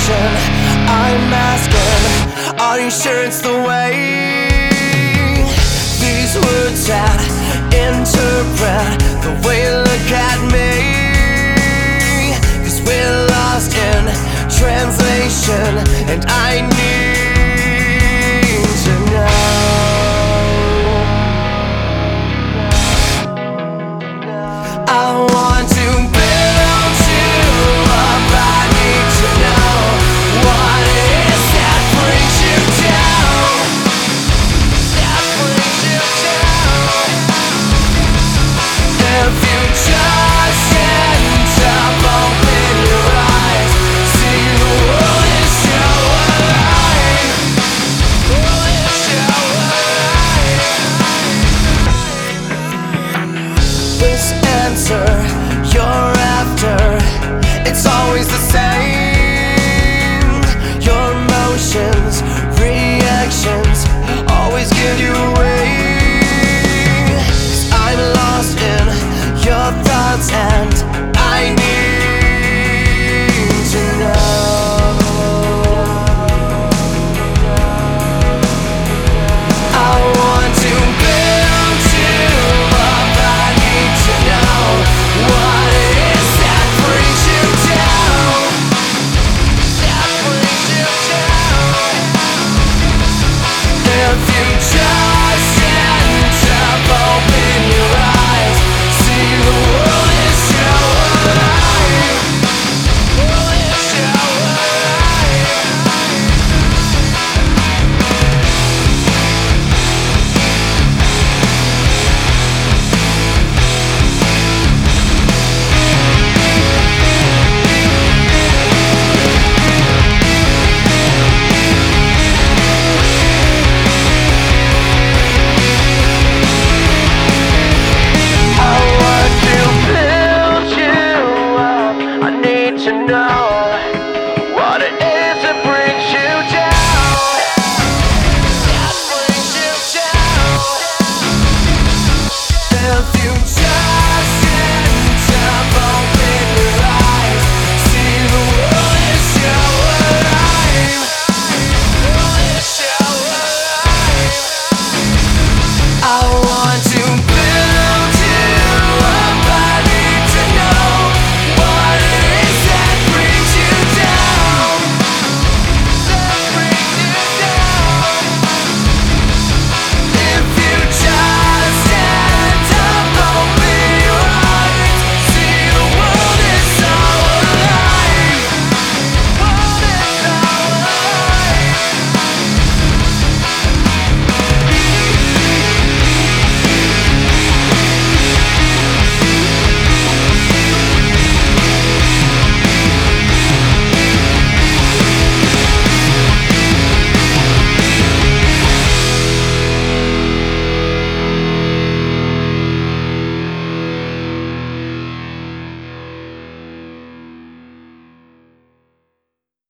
question I'm asking, are you sure it's the way these words that interpret the way you look at me? 'Cause we're lost in translation, and I need to know. I want to build you up, I need to know what it is that brings you down. That brings you down. If you just end up, open your eyes, see the world is so alive. World is so alive. This answer you're after, it's always the same.